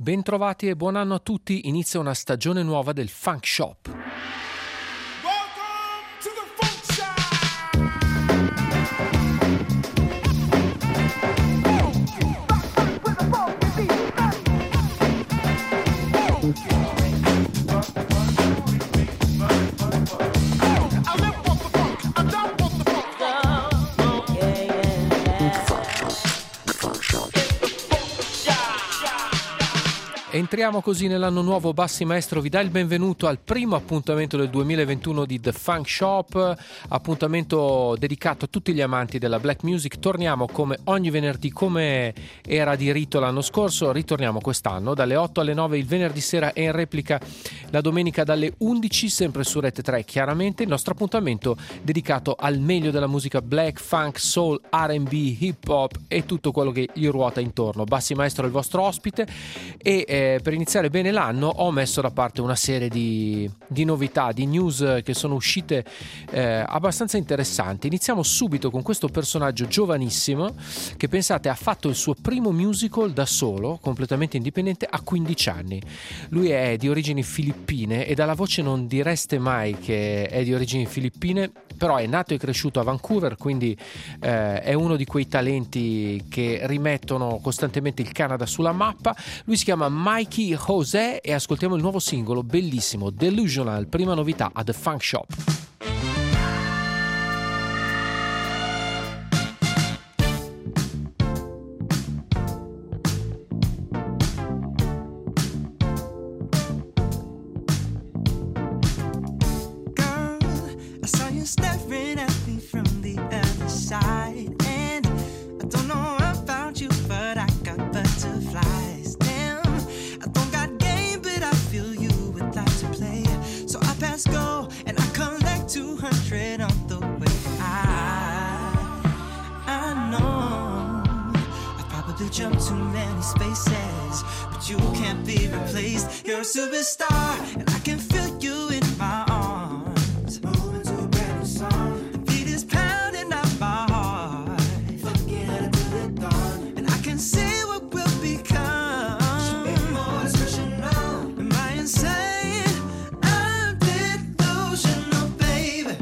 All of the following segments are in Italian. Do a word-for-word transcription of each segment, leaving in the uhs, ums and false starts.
Bentrovati e buon anno a tutti, inizia una stagione nuova del Funk Shop. Entriamo così nell'anno nuovo. Bassi Maestro vi dà il benvenuto al primo appuntamento del duemilaventuno di The Funk Shop, appuntamento dedicato a tutti gli amanti della black music. Torniamo come ogni venerdì, come era di rito l'anno scorso, ritorniamo quest'anno dalle otto alle nove il venerdì sera e in replica la domenica dalle undici, sempre su Rete tre chiaramente. Il nostro appuntamento dedicato al meglio della musica black, funk, soul, R and B, hip hop e tutto quello che gli ruota intorno. Bassi Maestro è il vostro ospite e eh, per iniziare bene l'anno ho messo da parte una serie di, di novità, di news che sono uscite eh, abbastanza interessanti. Iniziamo subito con questo personaggio giovanissimo che, pensate, ha fatto il suo primo musical da solo, completamente indipendente, a quindici anni. Lui è di origini filippine e dalla voce non direste mai che è di origini filippine, però è nato e cresciuto a Vancouver, quindi eh, è uno di quei talenti che rimettono costantemente il Canada sulla mappa. Lui si chiama Mikey José e ascoltiamo il nuovo singolo bellissimo, Delusional, prima novità a The Funk Shop. Jump too many spaces, but you can't be replaced. You're a superstar, and I can feel you in my arms. Moving to a brand new song. The beat is pounding out my heart. Fucking until it's gone, and I can see what we'll become. Should be more expressional. Am I insane? I'm delusional, baby.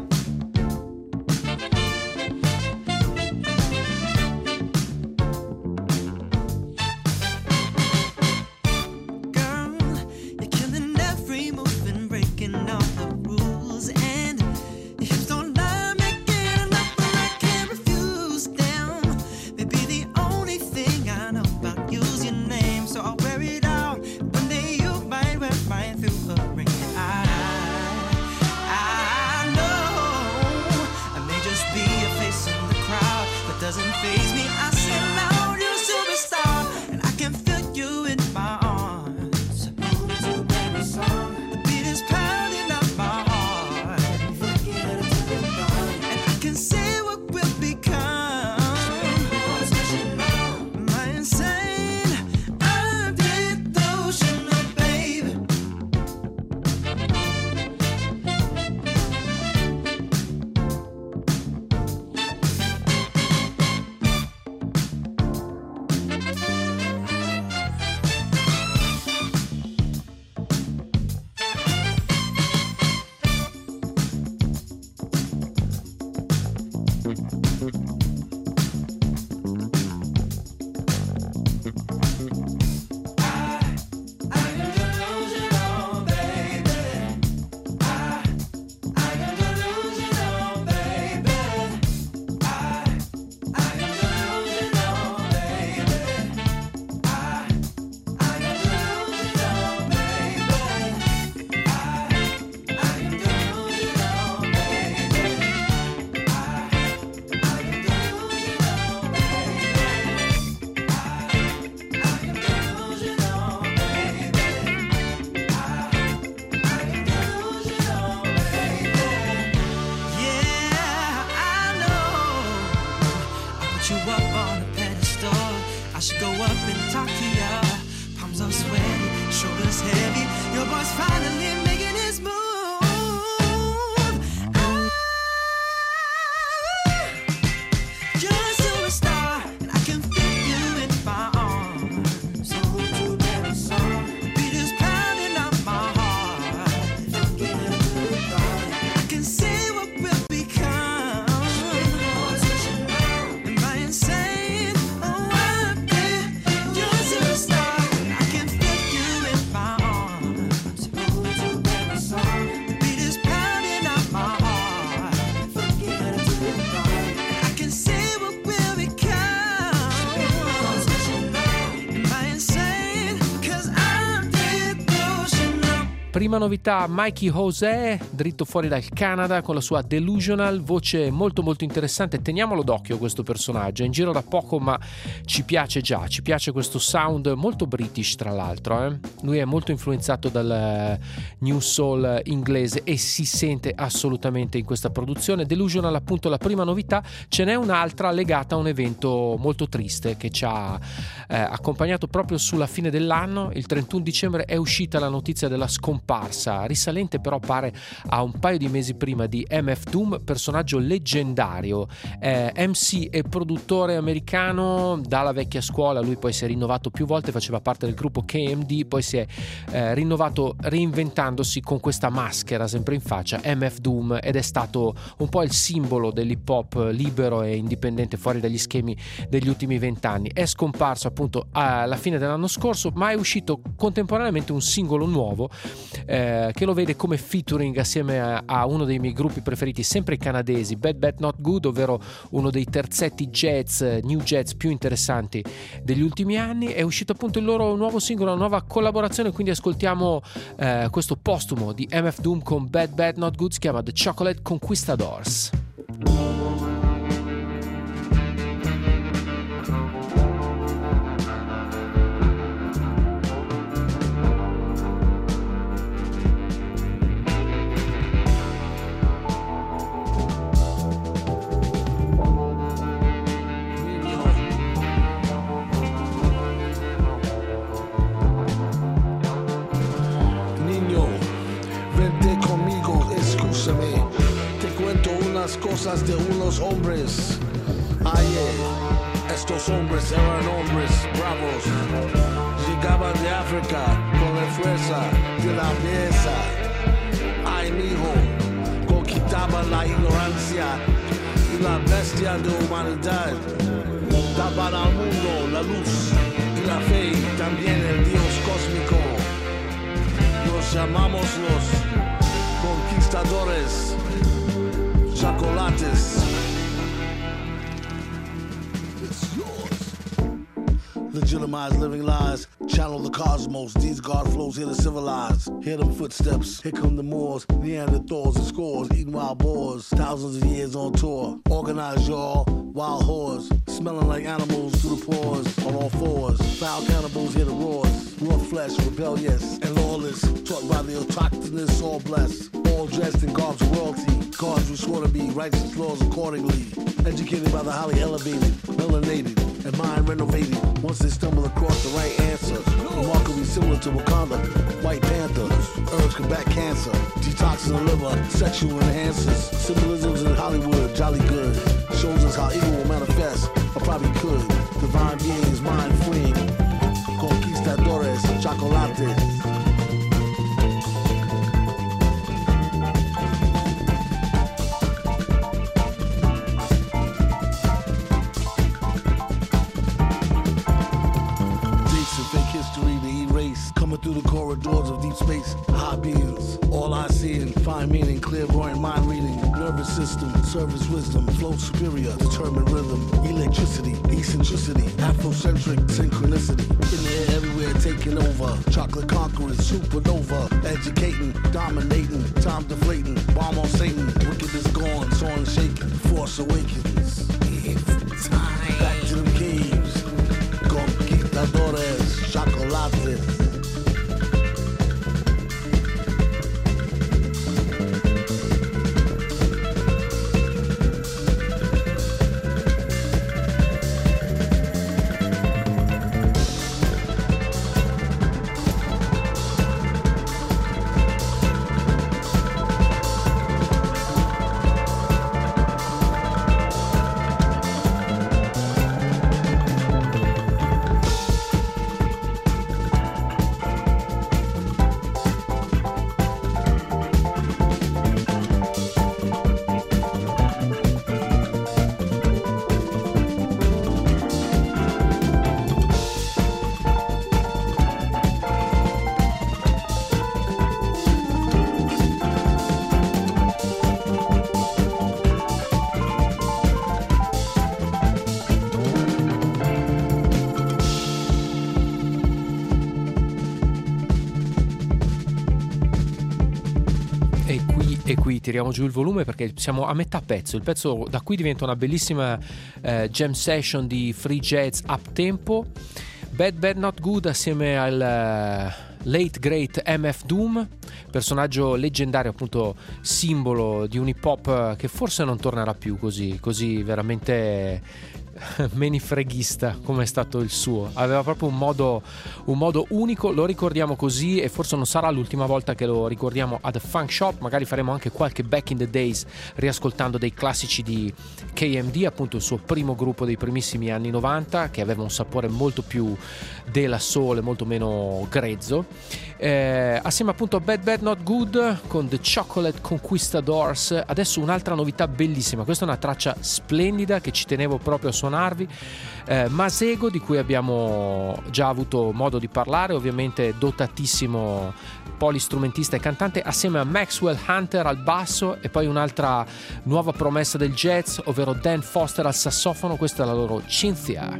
Doesn't faze me, I said loud, you're a superstar, and I can feel you in my arms. Moving to a brand new song. The beat is pounding out my heart. Forget it till it's gone, and I can see what we'll become. More expressional. Am I insane? I'm delusional, baby. Song. Prima novità, Mikey José, dritto fuori dal Canada con la sua Delusional, voce molto molto interessante. Teniamolo d'occhio questo personaggio, è in giro da poco ma ci piace già, ci piace questo sound molto british tra l'altro, eh? Lui è molto influenzato dal new soul inglese e si sente assolutamente in questa produzione. Delusional appunto la prima novità, ce n'è un'altra legata a un evento molto triste che ci ha eh, accompagnato proprio sulla fine dell'anno. Il trentuno dicembre è uscita la notizia della scomparsa, risalente però pare a un paio di mesi prima, di M F Doom, personaggio leggendario, eh, M C e produttore americano dalla vecchia scuola. Lui poi si è rinnovato più volte, faceva parte del gruppo K M D, poi si è eh, rinnovato reinventandosi con questa maschera sempre in faccia, M F Doom, ed è stato un po' il simbolo dell'hip hop libero e indipendente fuori dagli schemi degli ultimi vent'anni. È scomparso appunto alla fine dell'anno scorso, ma è uscito contemporaneamente un singolo nuovo eh, che lo vede come featuring assieme a, a uno dei miei gruppi preferiti, sempre canadesi, Bad Bad Not Good, ovvero uno dei terzetti jazz, new jazz più interessanti degli ultimi anni. È uscito appunto il loro nuovo singolo, una nuova collaborazione, quindi ascoltiamo eh, questo postumo di M F Doom con Bad Bad Not Good, si chiama The Chocolate Conquistadors. Cosas de unos hombres. Ayer, estos hombres eran hombres bravos. Llegaban de África con la fuerza de la belleza. Ay, mijo, conquistaban la ignorancia y la bestia de humanidad. Daban al mundo la luz y la fe, también el Dios cósmico. Los llamamos los conquistadores. Chocolates. It's yours. Legitimize living lies. Channel the cosmos. These God flows here to civilize. Hear them footsteps. Here come the Moors. Neanderthals and scores. Eating wild boars. Thousands of years on tour. Organize y'all. Wild whores. Smelling like animals through the pores. On all fours. Foul cannibals hear the roars. Raw flesh, rebellious and lawless. Taught by the autochthonous, all blessed. All dressed in garbs of royalty. Gods who swore to be righteous laws accordingly. Educated by the highly elevated, melanated, and mind renovated. Once they stumble across the right answer, remarkably similar to Wakanda, White Panther. Herbs combat cancer, detoxing the liver, sexual enhancers. Symbolisms in Hollywood, jolly good. Shows us how evil will manifest, or probably could. Divine beings, mind freeing. Conquistadores, chocolates. Through the corridors of deep space, high beings, all I see and find meaning, clairvoyant mind reading, nervous system, service wisdom, flow superior, determined rhythm, electricity, eccentricity, Afrocentric synchronicity, in the air everywhere taking over, chocolate conquerors, supernova, educating, dominating, time deflating, bomb on Satan, wickedness gone, soaring shaking, force awakens. It's time. Back to them caves, conquistadores, chocolates. E qui, e qui tiriamo giù il volume perché siamo a metà pezzo. Il pezzo da qui diventa una bellissima eh, jam session di free jazz up tempo. Bad Bad Not Good assieme al uh, late great M F Doom, personaggio leggendario, appunto simbolo di un hip hop che forse non tornerà più così, così veramente menifreghista come è stato il suo. Aveva proprio un modo, un modo unico, lo ricordiamo così e forse non sarà l'ultima volta che lo ricordiamo a The Funk Shop. Magari faremo anche qualche Back in the Days riascoltando dei classici di K M D, appunto il suo primo gruppo dei primissimi anni novanta, che aveva un sapore molto più della soul e molto meno grezzo, eh, assieme appunto a Bad Bad Not Good con The Chocolate Conquistadors. Adesso un'altra novità bellissima, questa è una traccia splendida che ci tenevo proprio a suonarvi, eh, Masego, di cui abbiamo già avuto modo di parlare, ovviamente dotatissimo polistrumentista e cantante, assieme a Maxwell Hunter al basso e poi un'altra nuova promessa del jazz, ovvero Dan Foster al sassofono. Questa è la loro Cynthia.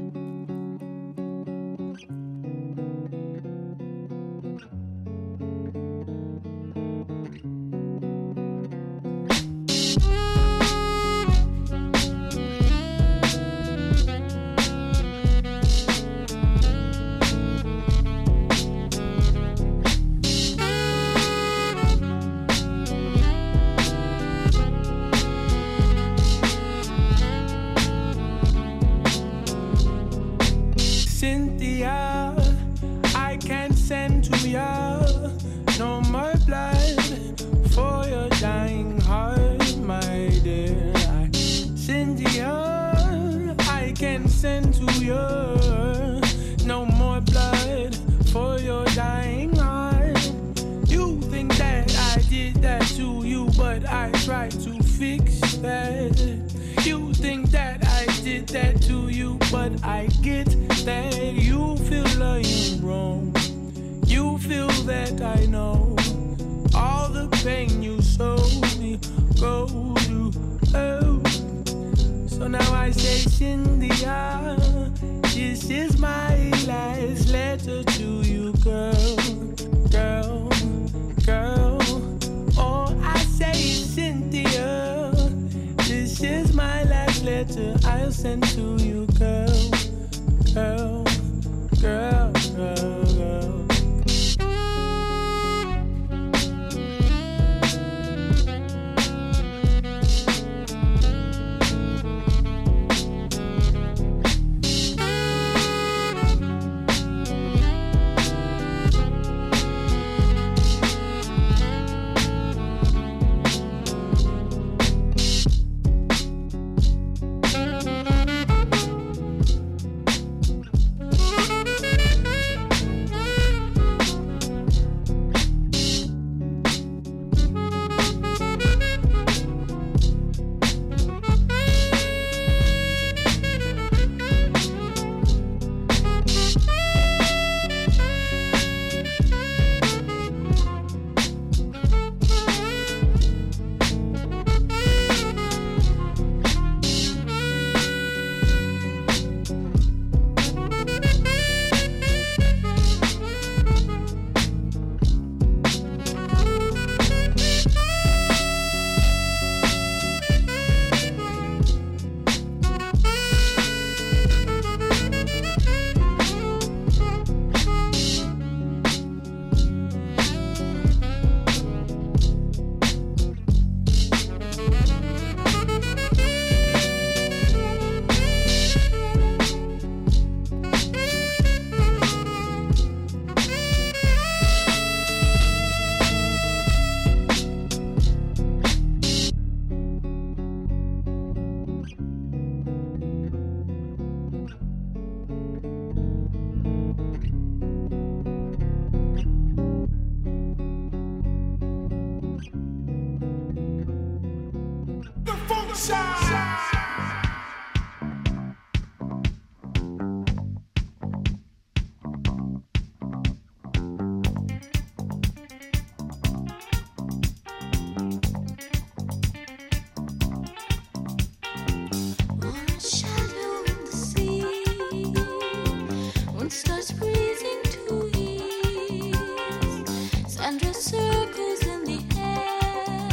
Circles in the air.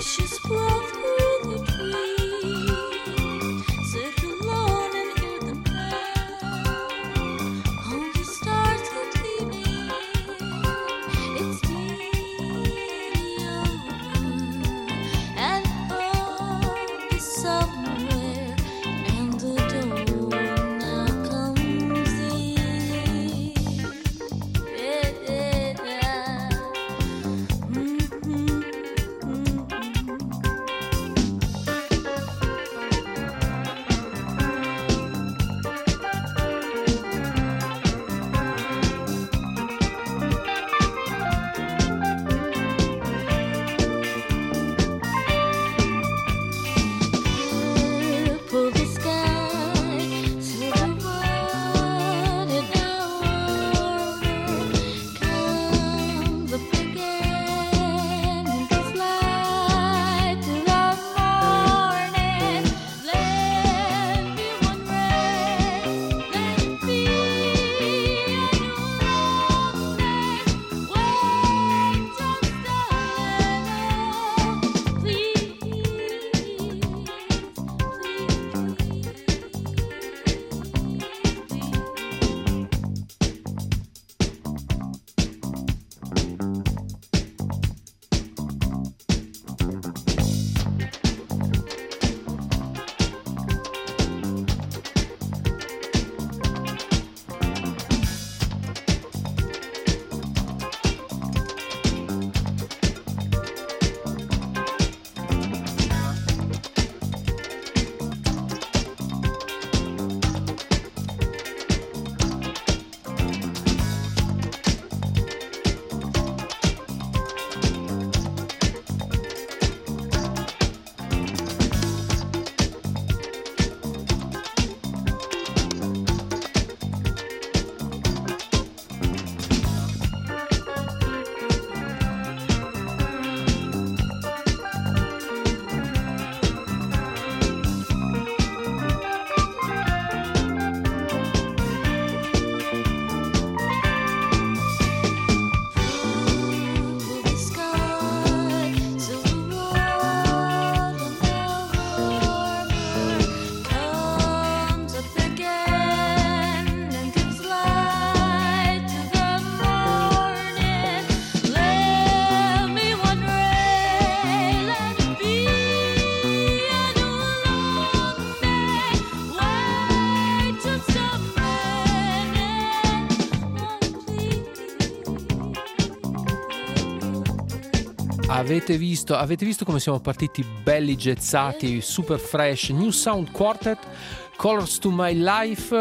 Avete visto, avete visto come siamo partiti belli gezzati, super fresh. New Sound Quartet, Colors to My Life,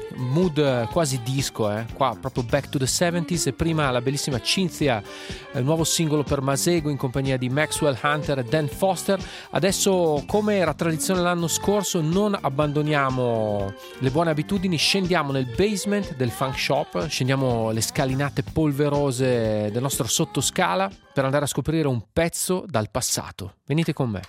mood quasi disco, eh? Qua proprio back to the seventies. E prima la bellissima Cynthia, il nuovo singolo per Masego in compagnia di Maxwell Hunter e Dan Foster. Adesso, come era tradizione l'anno scorso, non abbandoniamo le buone abitudini, scendiamo nel basement del Funk Shop, scendiamo le scalinate polverose del nostro sottoscala per andare a scoprire un pezzo dal passato. Venite con me.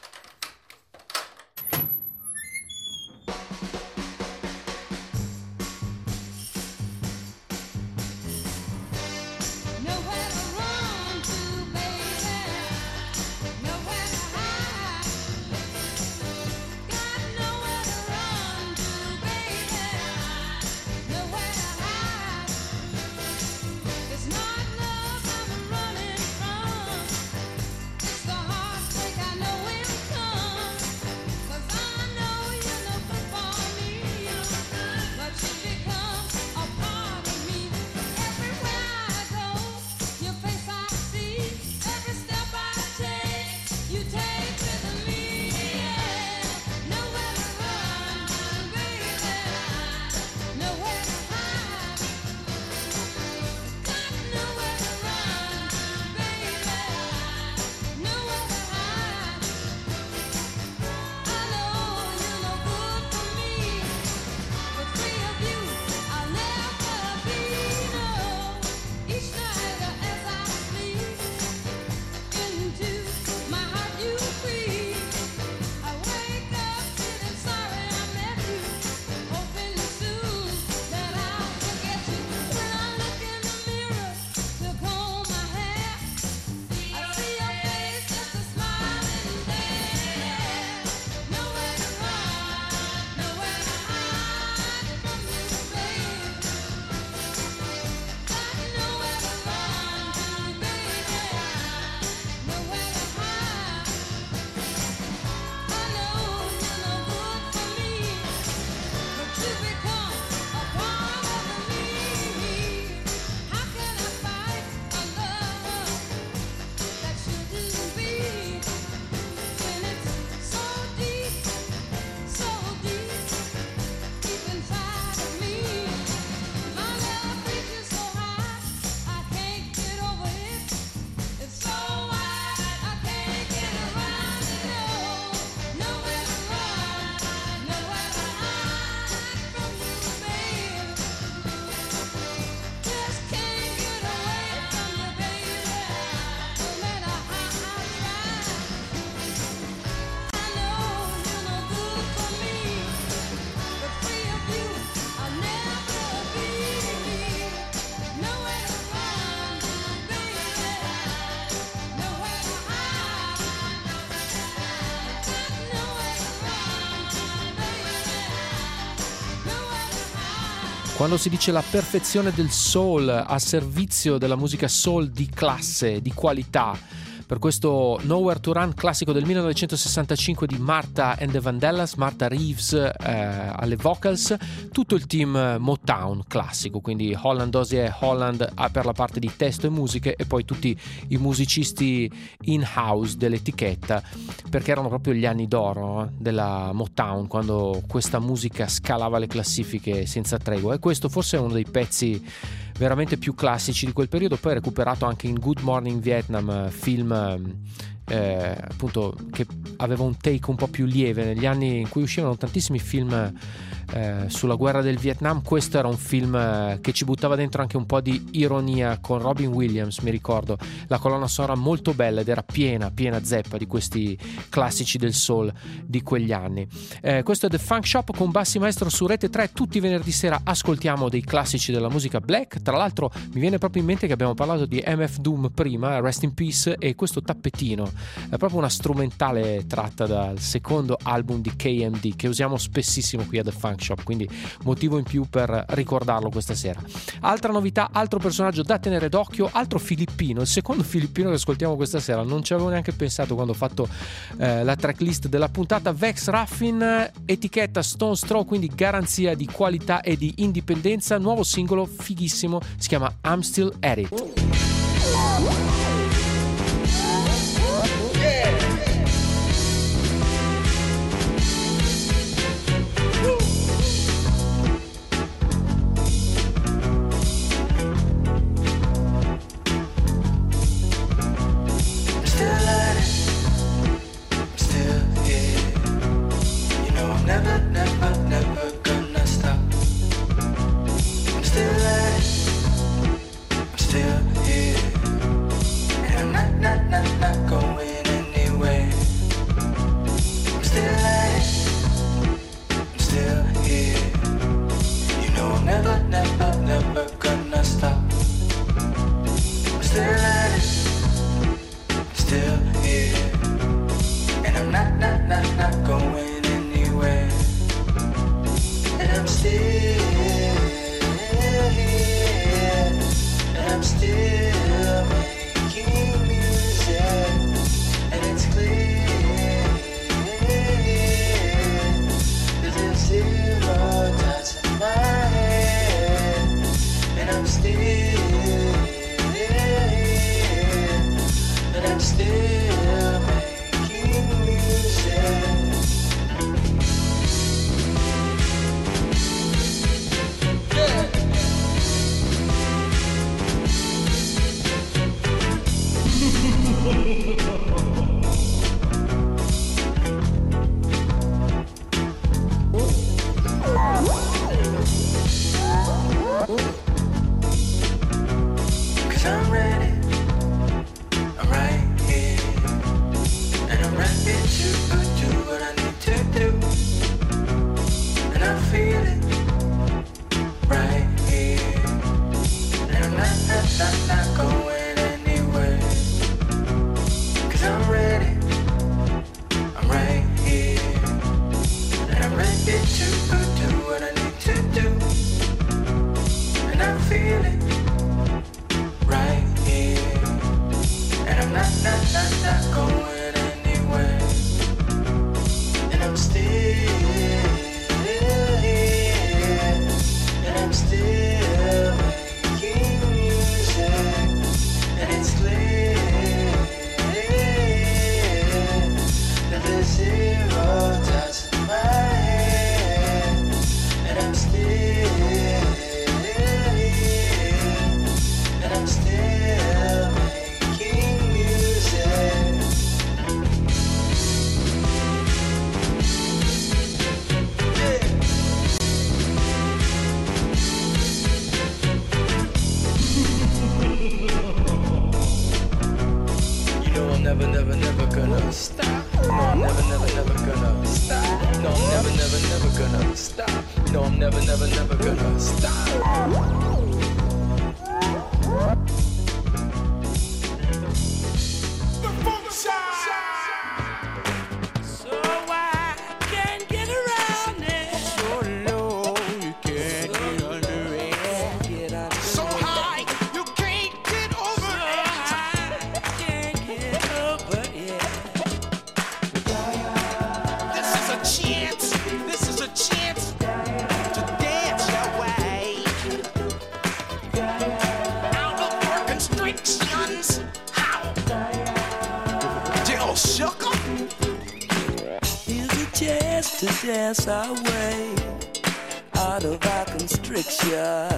It's the heartbreak I know will come. Quando si dice la perfezione del soul a servizio della musica soul di classe, di qualità, per questo Nowhere to Run classico del millenovecentosessantacinque di Martha and the Vandellas, Martha Reeves eh, alle vocals, tutto il team Motown classico, quindi Holland, Dozier e Holland per la parte di testo e musiche, e poi tutti i musicisti in-house dell'etichetta, perché erano proprio gli anni d'oro eh, della Motown, quando questa musica scalava le classifiche senza tregua, e questo forse è uno dei pezzi veramente più classici di quel periodo, poi recuperato anche in Good Morning Vietnam, film eh, appunto che aveva un take un po' più lieve negli anni in cui uscivano tantissimi film eh, sulla guerra del Vietnam. Questo era un film eh, che ci buttava dentro anche un po' di ironia, con Robin Williams, mi ricordo, la colonna sonora molto bella, ed era piena piena zeppa di questi classici del soul di quegli anni. Eh, questo è The Funk Shop con Bassi Maestro su Rete tre. Tutti i venerdì sera ascoltiamo dei classici della musica black. Tra l'altro mi viene proprio in mente che abbiamo parlato di M F Doom prima, Rest in Peace, e questo tappetino è proprio una strumentale tratta dal secondo album di K M D che usiamo spessissimo qui a The Funk Shop, quindi motivo in più per ricordarlo questa sera. Altra novità, altro personaggio da tenere d'occhio, altro filippino, il secondo filippino che ascoltiamo questa sera. Non ci avevo neanche pensato quando ho fatto eh, la tracklist della puntata. Vex Ruffin, etichetta Stone's Throw, quindi garanzia di qualità e di indipendenza. Nuovo singolo fighissimo, si chiama I'm Still At It. Under to dance our way out of our constriction.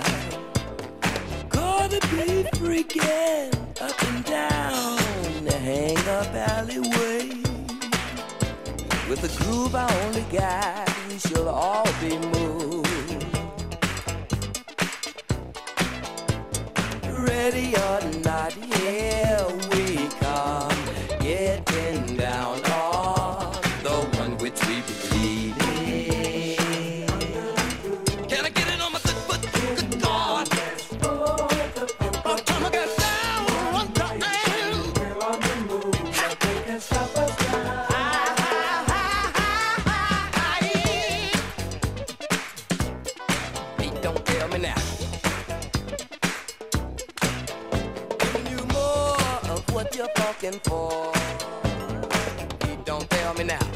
Gonna be freaking up and down the hang-up alleyway. With a groove our only guide, we shall all be moved. Ready or not, here we come, getting down on the one which we believe in. Can I get it on my good foot? Good God! I'm trying to get down one time. They can stop us now. Hey, don't tell me now. You're fucking for. You don't tell me now.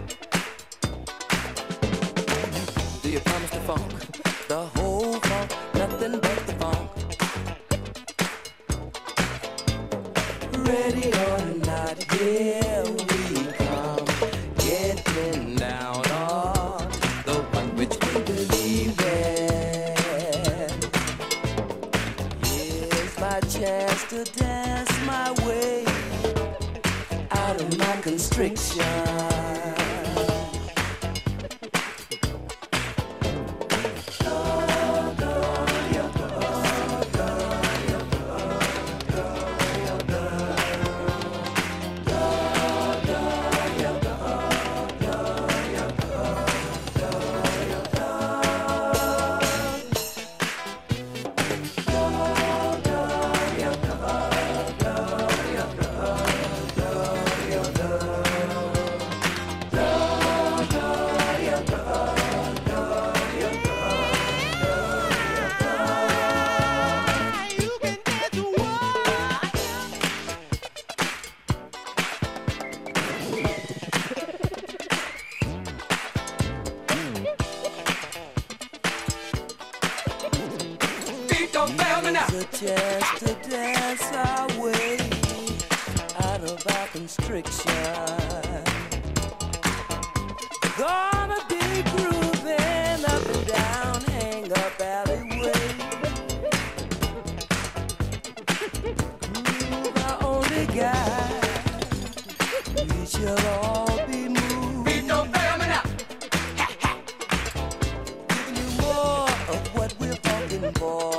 Do you promise the funk? The whole funk, nothing but the funk. Ready or not, here we come, getting down on the one which we believe in. Here's my chance to dance my way out of my constriction. Just to dance our way out of our constriction. Gonna be grooving up and down hang-up alleyway. Groove our only guide. We shall all be moved. Beat don't fail me now. Giving you more of what we're fucking for.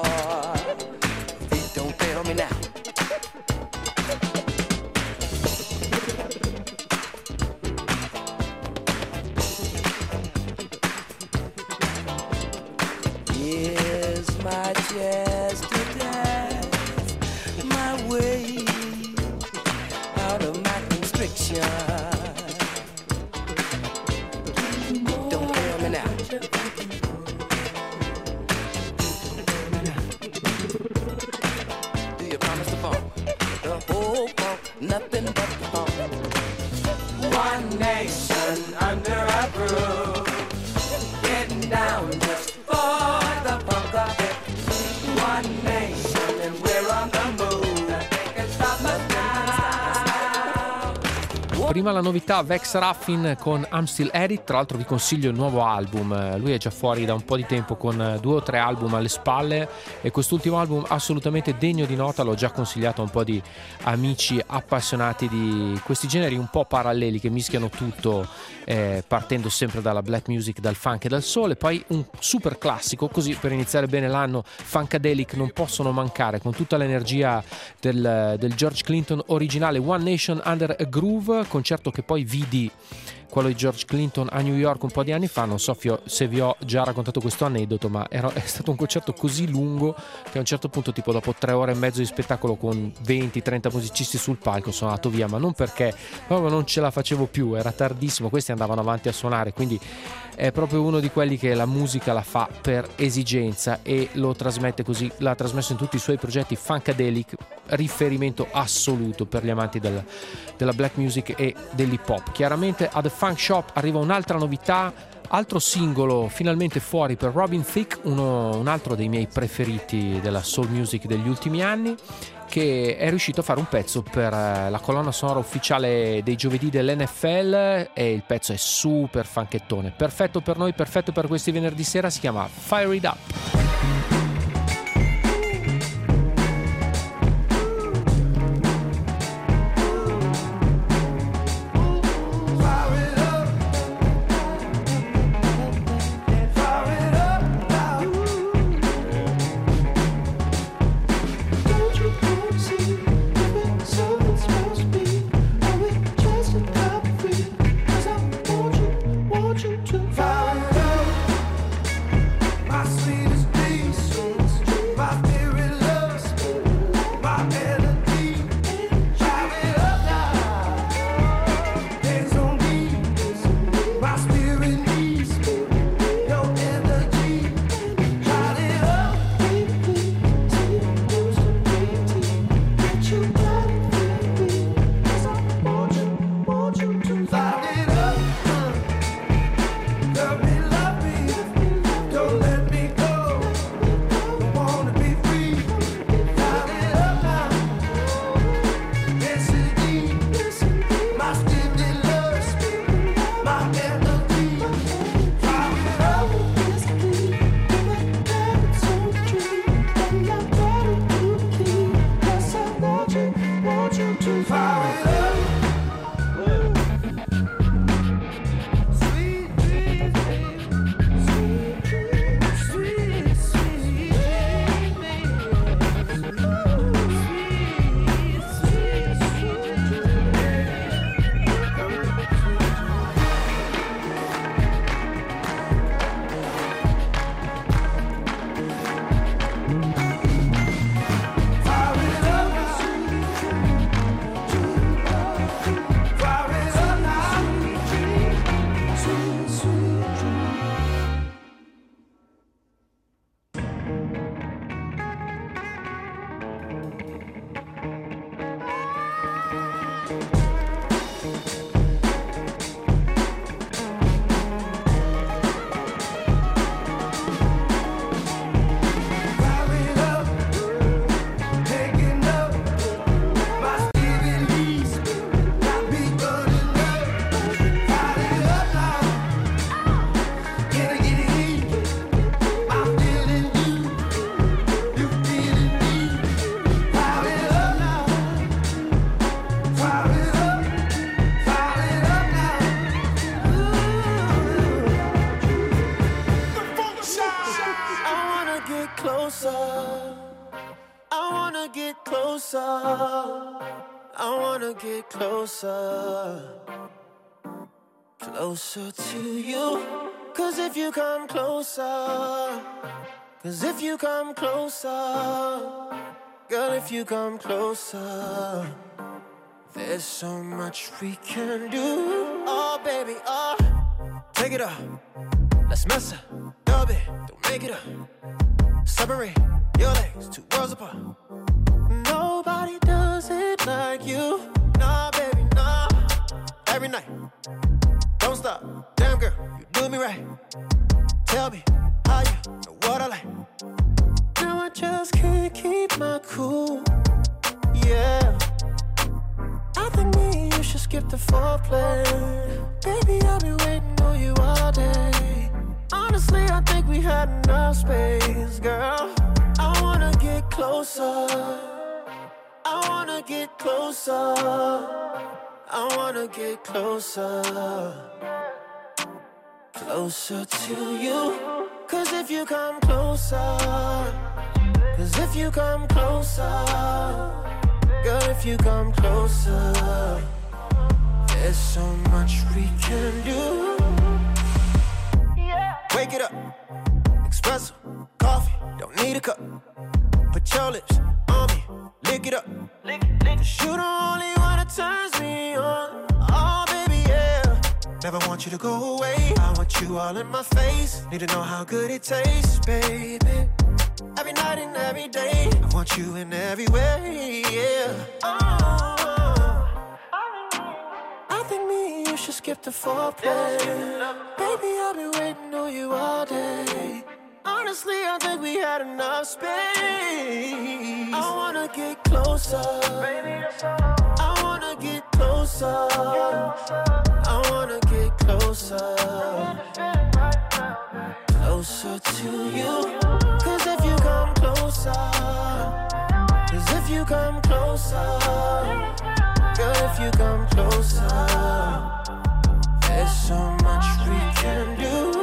Me now. Here's my chance to dance my way out of my constriction. Don't fail me now. Nothing but the funk. One nation under a groove, getting down just for the funk of it. One nation and we're on the move. They can stop us now. Prima la novità Vex Raffin con I'm Still At It, tra l'altro vi consiglio il nuovo album, lui è già fuori da un po' di tempo con due o tre album alle spalle e quest'ultimo album assolutamente degno di nota, l'ho già consigliato a un po' di amici appassionati di questi generi un po' paralleli che mischiano tutto, eh, partendo sempre dalla black music, dal funk e dal soul, e poi un super classico così per iniziare bene l'anno, Funkadelic, non possono mancare con tutta l'energia del, del George Clinton originale, One Nation Under a Groove, concerto che poi vidi quello di George Clinton a New York un po' di anni fa. Non so se vi ho già raccontato questo aneddoto, ma era, è stato un concerto così lungo che a un certo punto, tipo dopo tre ore e mezzo di spettacolo con venti trenta musicisti sul palco, sono andato via, ma non perché proprio non ce la facevo più, era tardissimo, questi andavano avanti a suonare, quindi è proprio uno di quelli che la musica la fa per esigenza e lo trasmette così, l'ha trasmesso in tutti i suoi progetti. Funkadelic, riferimento assoluto per gli amanti del, della black music e dell'hip hop. Chiaramente a The Funk Shop arriva un'altra novità, Altro singolo finalmente fuori per Robin Thicke, uno, un altro dei miei preferiti della soul music degli ultimi anni, che è riuscito a fare un pezzo per la colonna sonora ufficiale dei giovedì dell'N F L e il pezzo è super funkettone, perfetto per noi, perfetto per questi venerdì sera, si chiama Fire It Up. Closer to you, cause if you come closer, cause if you come closer, girl, if you come closer, there's so much we can do. Oh, baby, oh, take it up, let's mess up, dub it, don't make it up, separate your legs, two worlds apart. Nobody does it like you, nah, baby, nah, every night. Don't stop, damn girl, you do me right. Tell me how you know what I like. Now I just can't keep my cool. Yeah, I think me and you should skip the foreplay. Baby, I've been waiting on you all day. Honestly, I think we had enough space, girl. I wanna get closer. I wanna get closer. I wanna get closer, closer to you. Cause if you come closer, cause if you come closer, girl, if you come closer, there's so much we can do. Wake it up, espresso, coffee, don't need a cup. Put your lips on me, lick it up. Cause you the only one that turns me on. Oh, baby, yeah. Never want you to go away. I want you all in my face. Need to know how good it tastes, baby. Every night and every day. I want you in every way, yeah. Oh, I think me and you should should skip the foreplay. Baby, I've been waiting on you all day. Honestly, I think we had enough space. I wanna get closer. I wanna get closer. I wanna get closer. Closer to you. Cause if you come closer, cause if you come closer, girl, if you come closer, there's so much we can do.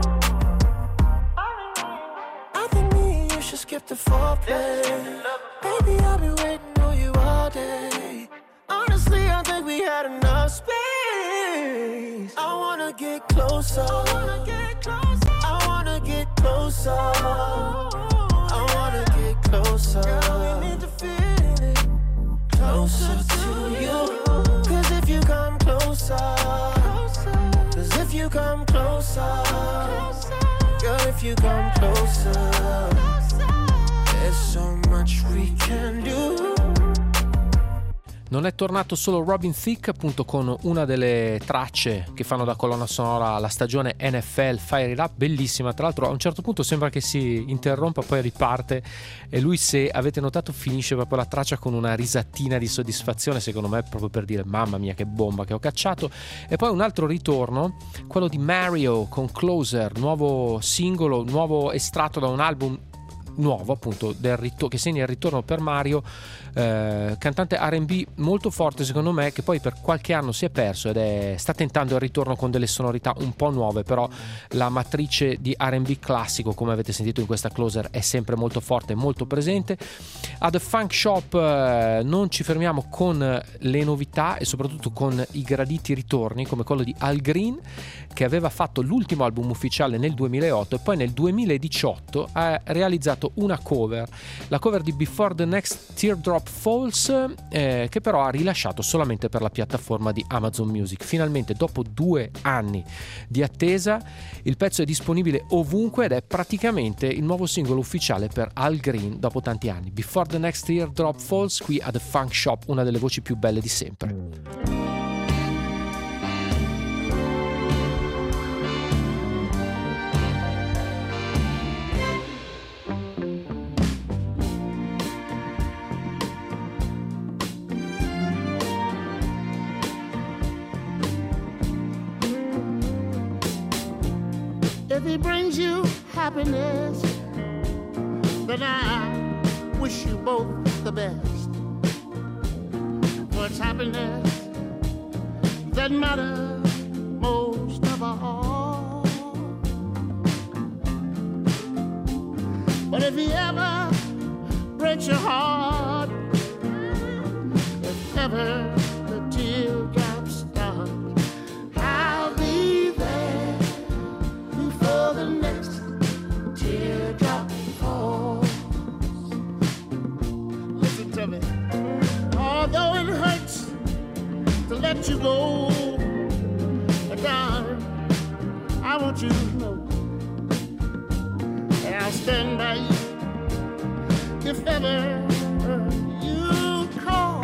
I think me and you should skip the foreplay. Baby, I've been waiting on you all day. Honestly, I think we had enough space. I wanna get closer. I wanna get closer. I wanna get closer. I wanna get closer. Girl, we need to feel it. Closer to you. Cause if you come closer, cause if you come closer, girl, if you come closer, there's so much we can do. Non è tornato solo Robin Thicke, appunto, con una delle tracce che fanno da colonna sonora alla stagione N F L Fire It Up, bellissima. Tra l'altro a un certo punto sembra che si interrompa, poi riparte e lui, se avete notato, finisce proprio la traccia con una risatina di soddisfazione, secondo me proprio per dire mamma mia che bomba che ho cacciato. E poi un altro ritorno, quello di Mario con Closer, nuovo singolo, nuovo estratto da un album nuovo, appunto, del rit- che segna il ritorno per Mario, eh, cantante R and B molto forte secondo me, che poi per qualche anno si è perso ed è, sta tentando il ritorno con delle sonorità un po' nuove, però la matrice di R and B classico, come avete sentito in questa Closer, è sempre molto forte e molto presente. A The Funk Shop eh, non ci fermiamo con le novità e soprattutto con i graditi ritorni, come quello di Al Green, che aveva fatto l'ultimo album ufficiale nel duemilaotto e poi nel duemiladiciotto ha realizzato una cover, la cover di Before the Next Teardrop Falls, eh, che però ha rilasciato solamente per la piattaforma di Amazon Music. Finalmente, dopo due anni di attesa, il pezzo è disponibile ovunque ed è praticamente il nuovo singolo ufficiale per Al Green dopo tanti anni. Before the Next Teardrop Falls, qui a The Funk Shop, una delle voci più belle di sempre. If he brings you happiness, then I wish you both the best. For it's happiness that matters most of all. But if he ever breaks your heart, if ever the teardrops start, I'll be there before the next teardrop falls. Listen to me. Although it hurts to let you go, darling, I want you to know that I'll stand by you if ever you call.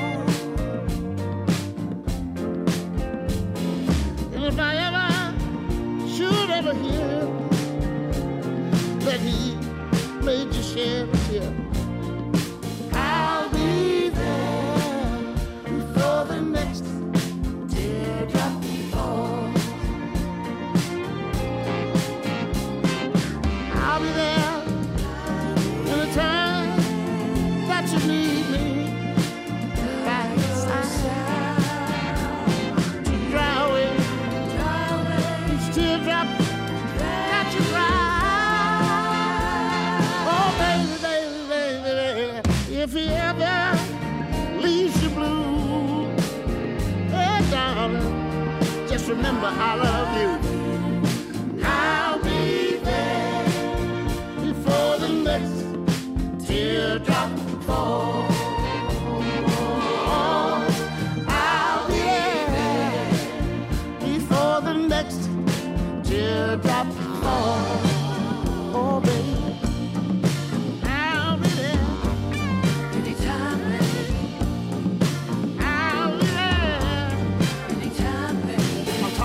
And if I ever should ever hear that he made you shed a tear, I'll be there before the next teardrop falls. I'll be there in the time that you need me, by your side, to dry away each teardrop that you cry. Oh, baby, baby, baby, baby, if he ever leaves you blue, hey, darling, just remember I love you. I'll be there before the next teardrop falls. I'll be there before the next teardrop falls. Oh, baby, I'll be there. Anytime, baby. I'll be there. Anytime, baby.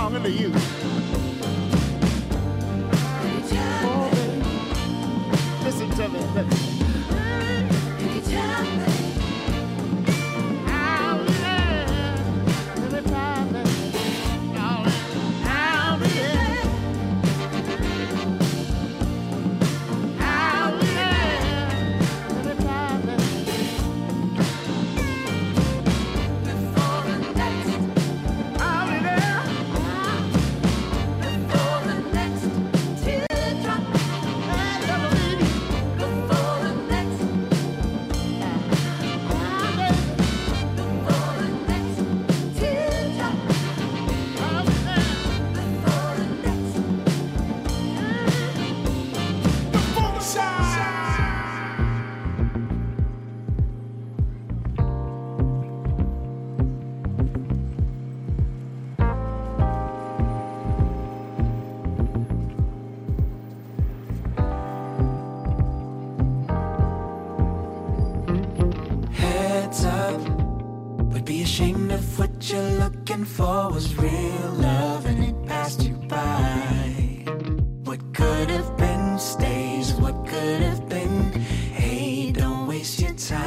be ashamed of what you're looking for was real love and it passed you by. What could have been stays, what could have been. Hey, don't waste your time.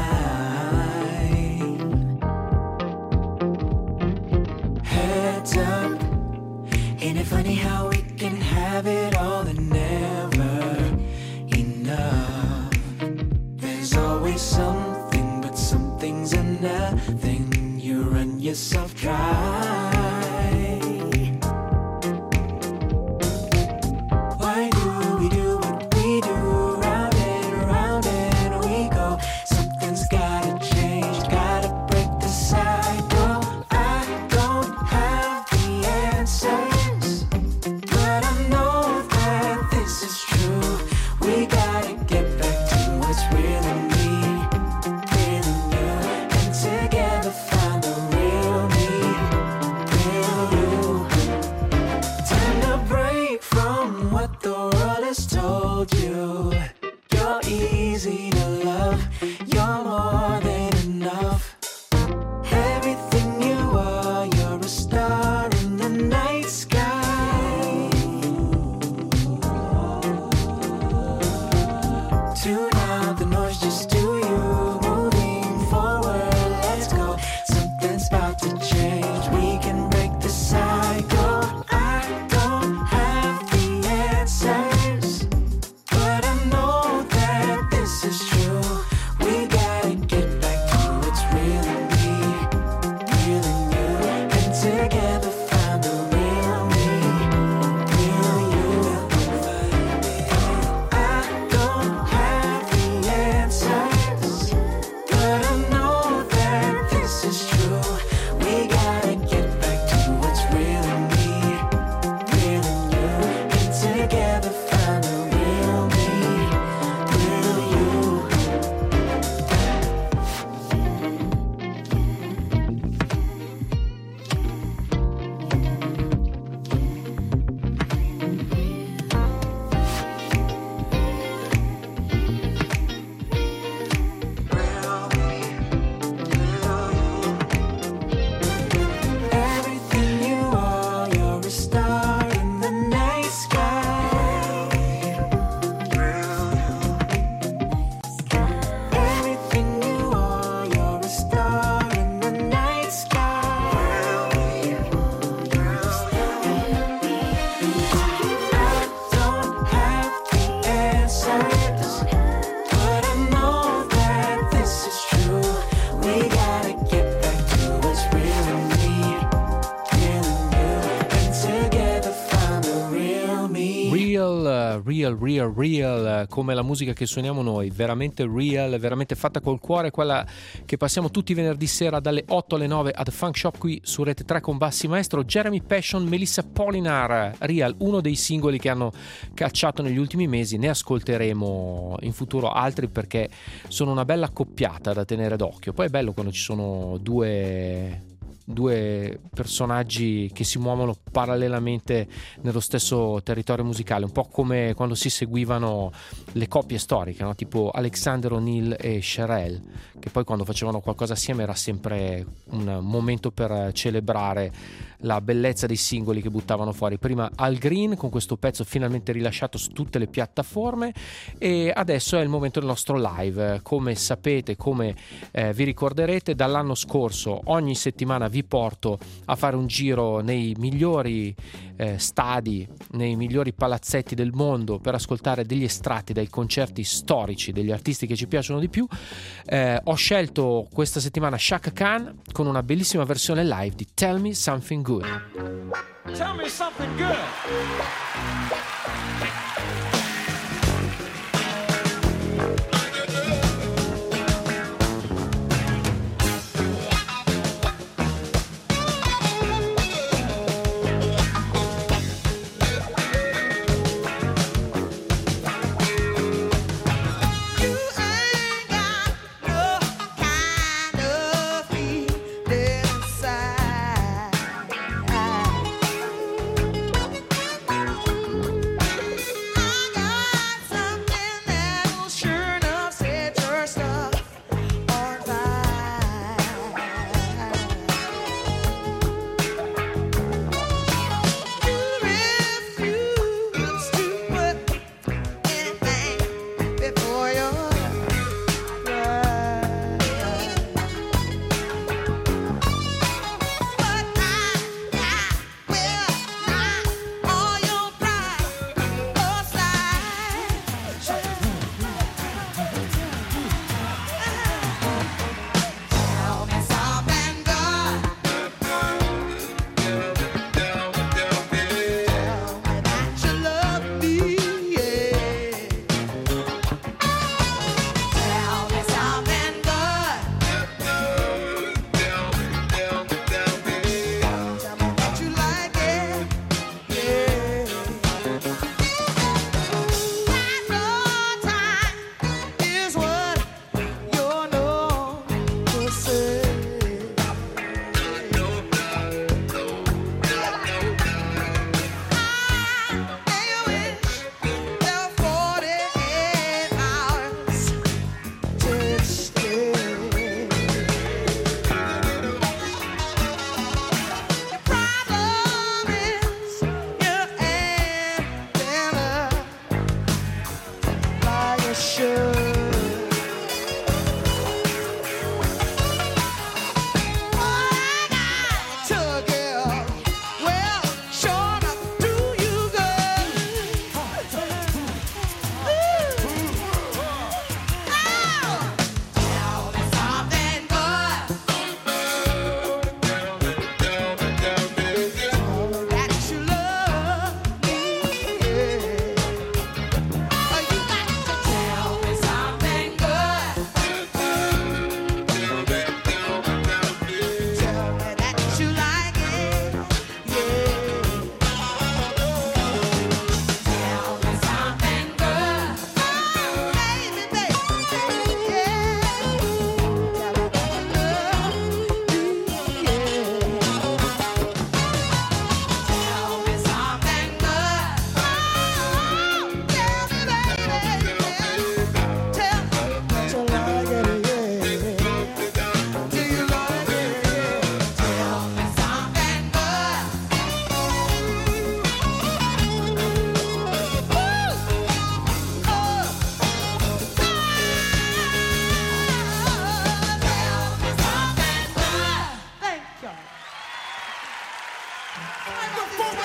Heads up, ain't it funny how we can have it all and never enough? There's always something, but something's are nothing. You run yourself dry. Why do we do what we do? Round and around and we go. Something's gotta change, gotta break the cycle. I don't have the answers, but I know that this is true. We gotta get back to what's real in me, real in you, and together find the real me, real you. Time to break from what the world has told you. You're easy to love, you're more than enough. Everything you are, you're a star in the night sky. Tune out the noise, just do you. Moving forward, let's go. Something's about to change, we can break the cycle. I don't have the answers, but I know that this is true. We gotta get back to what's real in me, real in you, and together find the real me, real you. I don't have the answers, but I know that this is true. We gotta get back to what's real in me, real in you, and together find the real me, real you. Everything you are, you're a star in the night sky. Everything you are, you're a star in the night sky. I don't have the answers, but I know that this is true. We gotta get back to what's real in me, real in you, and together find the real me. Real, uh, real, real, real, uh, come la musica che suoniamo noi, veramente real, veramente fatta col cuore, quella che passiamo tutti i venerdì sera dalle otto alle nove a The Funk Shop qui su Rete tre con Bassi Maestro. Jeremy Passion, Melissa Polinar, Real, uno dei singoli che hanno cacciato negli ultimi mesi. Ne ascolteremo in futuro altri perché sono una bella accoppiata da tenere d'occhio. Poi è bello quando ci sono due due personaggi che si muovono parallelamente nello stesso territorio musicale, un po' come quando si seguivano le coppie storiche, no? Tipo Alexander O'Neill e Cherelle, che poi quando facevano qualcosa assieme era sempre un momento per celebrare la bellezza dei singoli che buttavano fuori. Prima Al Green con questo pezzo finalmente rilasciato su tutte le piattaforme, e adesso è il momento del nostro live. Come sapete, come eh, vi ricorderete, dall'anno scorso ogni settimana vi porto a fare un giro nei migliori eh, stadi, nei migliori palazzetti del mondo per ascoltare degli estratti dai concerti storici degli artisti che ci piacciono di più. Eh, ho scelto questa settimana Chaka Khan con una bellissima versione live di Tell Me Something Good. Tell me something good. Inside.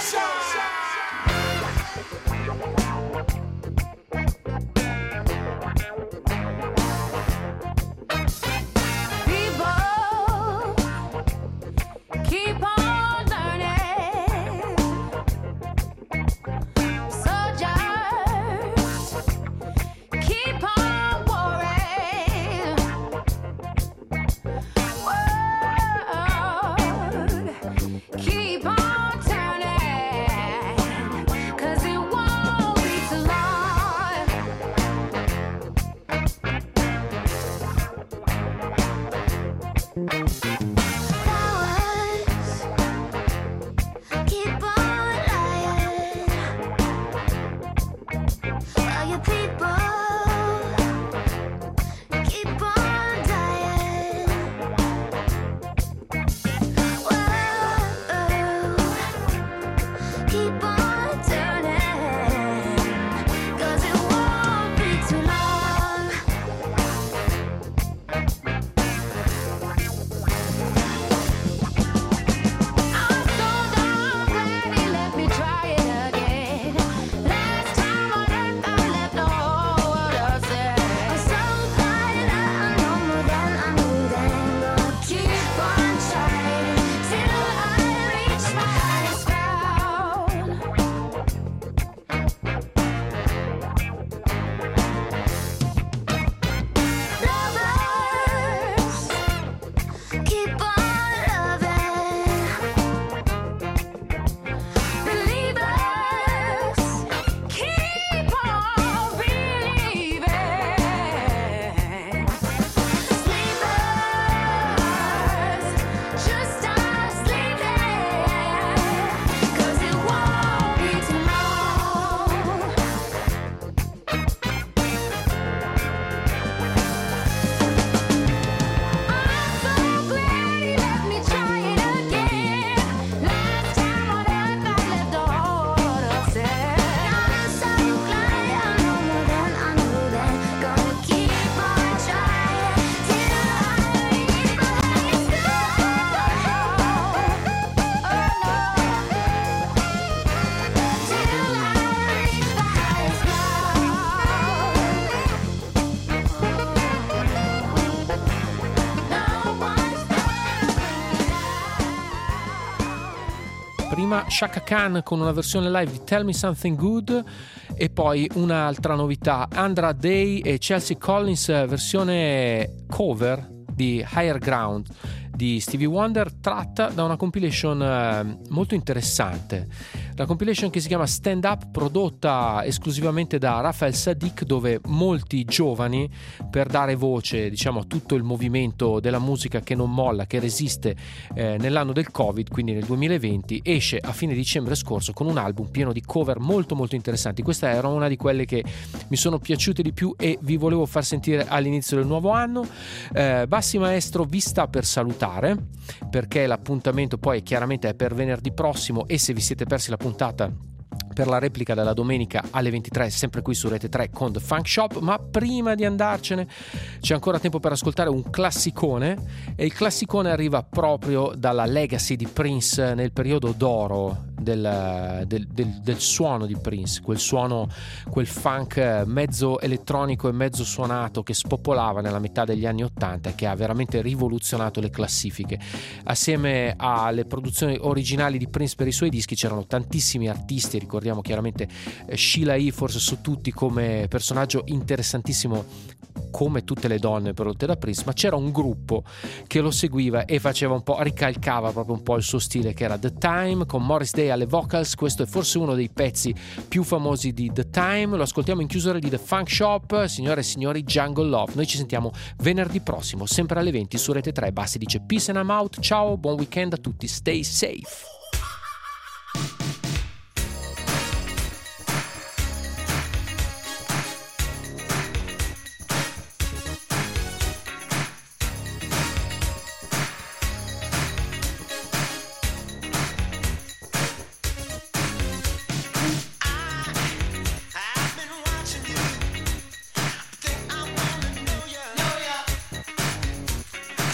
Prima Chaka Khan con una versione live di Tell Me Something Good e poi un'altra novità, Andra Day e Chelsea Collins, versione cover di Higher Ground di Stevie Wonder, tratta da una compilation eh, molto interessante, la compilation che si chiama Stand Up, prodotta esclusivamente da Raphael Saadiq, dove molti giovani, per dare voce diciamo a tutto il movimento della musica che non molla, che resiste eh, nell'anno del Covid, quindi nel duemilaventi, esce a fine dicembre scorso con un album pieno di cover molto molto interessanti. Questa era una di quelle che mi sono piaciute di più e vi volevo far sentire all'inizio del nuovo anno. eh, Bassi Maestro vi sta per salutare, perché l'appuntamento poi chiaramente è per venerdì prossimo, e se vi siete persi la puntata per la replica della domenica alle ventitré, sempre qui su Rete tre con The Funk Shop. Ma prima di andarcene c'è ancora tempo per ascoltare un classicone, e il classicone arriva proprio dalla legacy di Prince nel periodo d'oro del, del, del, del suono di Prince, quel suono, quel funk mezzo elettronico e mezzo suonato che spopolava nella metà degli anni ottanta e che ha veramente rivoluzionato le classifiche. Assieme alle produzioni originali di Prince per i suoi dischi c'erano tantissimi artisti, ricordiamo chiaramente Sheila E. forse su tutti come personaggio interessantissimo, come tutte le donne prodotte da Prince, ma c'era un gruppo che lo seguiva e faceva un po', ricalcava proprio un po' il suo stile, che era The Time, con Morris Day alle vocals. Questo è forse uno dei pezzi più famosi di The Time, lo ascoltiamo in chiusura di The Funk Shop. Signore e signori, Jungle Love. Noi ci sentiamo venerdì prossimo sempre alle venti su Rete tre. Bassi dice peace and I'm out, ciao, buon weekend a tutti, stay safe.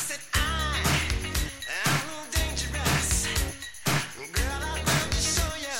Girl, I love to show you.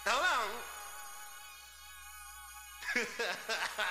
Hold on.